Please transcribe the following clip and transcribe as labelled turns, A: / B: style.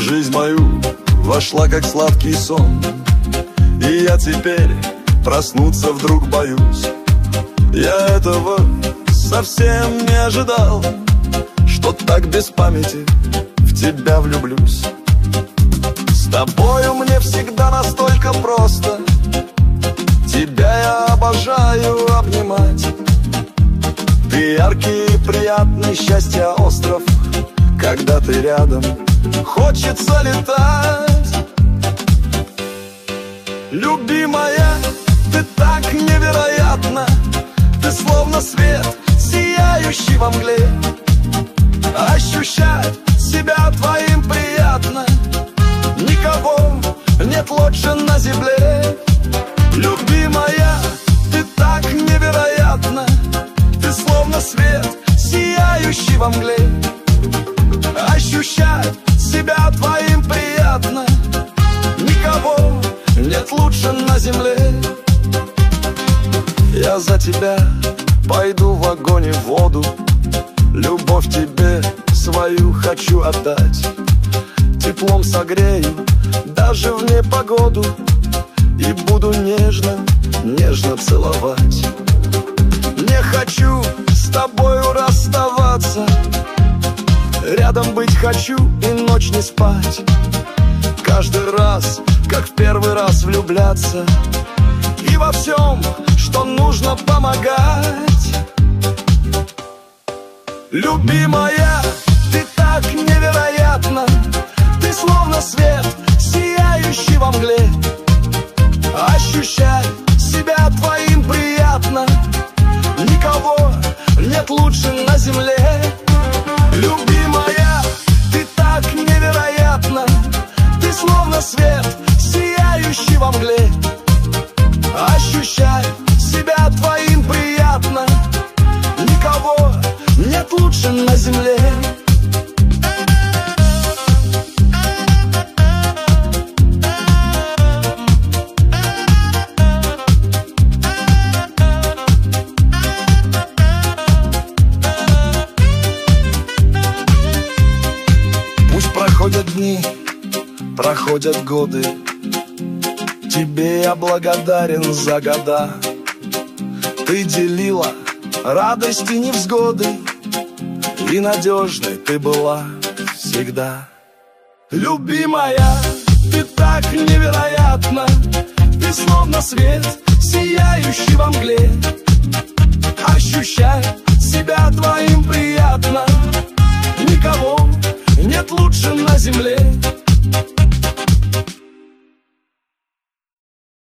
A: жизнь мою вошла как сладкий сон, и я теперь проснуться вдруг боюсь. Я этого совсем не ожидал, что так без памяти в тебя влюблюсь. С тобою мне всегда настолько просто, тебя я обожаю обнимать. Ты яркий и приятный, счастья остров, когда ты рядом, хочется летать. Любимая, ты так невероятна, ты словно свет, сияющий во мгле. Ощущать себя твоим приятно, никого нет лучше на земле. Любимая, ты так невероятна, ты словно свет, сияющий во мгле. Ощущать себя твоим приятно, никого нет лучше на земле. Я за тебя пойду в огонь и в воду, любовь тебе свою хочу отдать. Теплом согрею даже в непогоду, и буду нежно, нежно целовать. Не хочу с тобою расставаться, рядом быть хочу и ночь не спать. Каждый раз, как в первый раз влюбляться, и во всем, что нужно, помогать. Любимая, ты так невероятна, ты словно свет, сияющий во мгле. Ощущай себя твоим приятно, никого нет лучше на земле. Любимая, ты так невероятна, ты словно свет, сияющий во мгле. Ощущай себя твоим приятно, никого нет лучше на земле. Пусть проходят дни, проходят годы, тебе я благодарен за года. Ты делила радости, невзгоды, и надежной ты была всегда. Любимая, ты так невероятна, ты словно свет, сияющий во мгле. Ощущай себя твоим приятно, никого нет лучше на земле.